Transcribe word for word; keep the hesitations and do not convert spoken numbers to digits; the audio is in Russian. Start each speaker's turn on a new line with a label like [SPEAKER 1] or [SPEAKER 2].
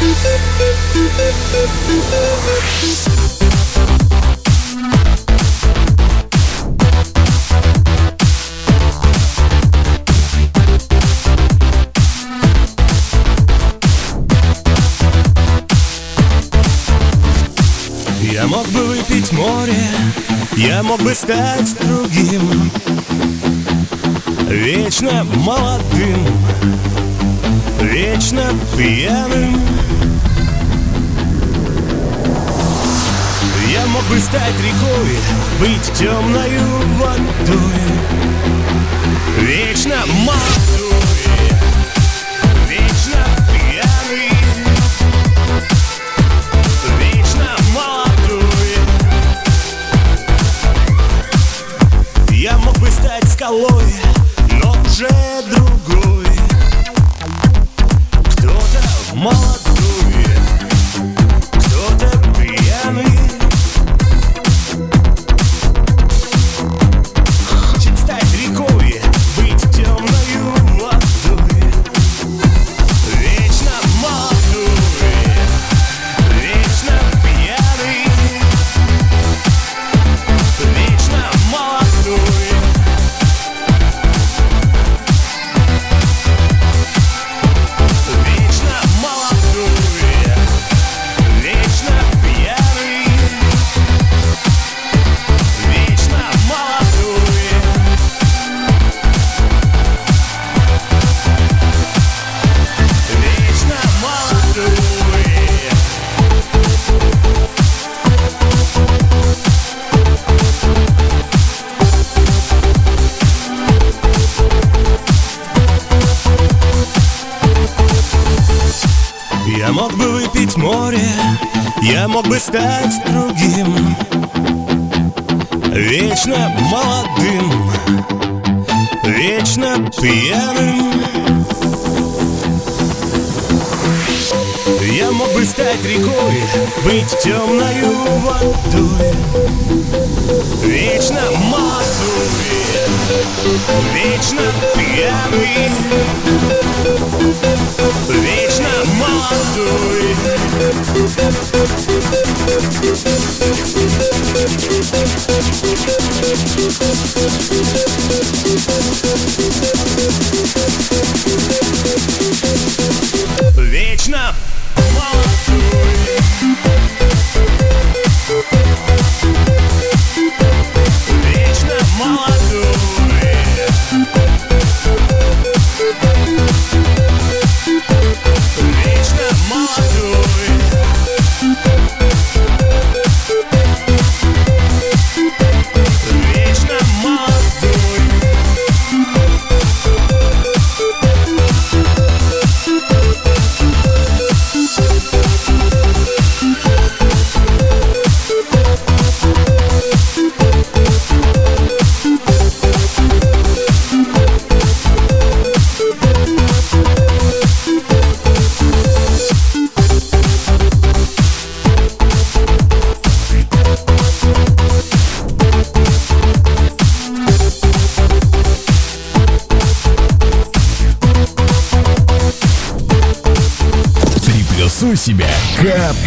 [SPEAKER 1] Я мог бы выпить море, я мог бы стать другим, вечно молодым, вечно пьяным. Я мог бы стать рекой, быть темною водой, вечно молодой, вечно пьяный, вечно молодой. Я мог бы стать скалой, но уже другой, кто-то молодой, кто-то пьяный. Хочет стать рекой, быть темною водой, вечно молодой, вечно пьяный, вечно молодой. Вечно молодой, вечно пьяный, вечно молодой. Вечно молодой. Я мог бы выпить море, я мог бы стать другим, вечно молодым, вечно пьяным. Я мог бы стать рекой, быть темною водой, вечно молодой, вечно пьяный, вечно молодой. Вечно молодой. Вечно молодой. Вечно молодой. Вечно молодой.
[SPEAKER 2] Приплюсуй себя, кап.